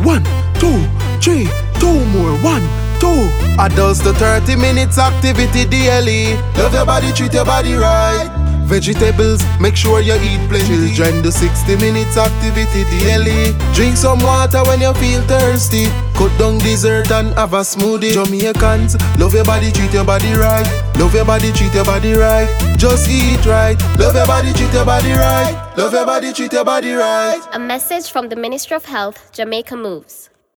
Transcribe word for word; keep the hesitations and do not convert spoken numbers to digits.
One, two, three, two more. One, two. Adults to thirty minutes activity daily. Love your body, treat your body right. Vegetables, make sure you eat plenty. Children do sixty minutes activity daily. Drink some water when you feel thirsty. Cut down dessert and have a smoothie. Jamaicans, love your body, treat your body right. Love your body, treat your body right. Just eat right. Love your body, treat your body right. Love your body, treat your body right. A message from the Ministry of Health, Jamaica Moves.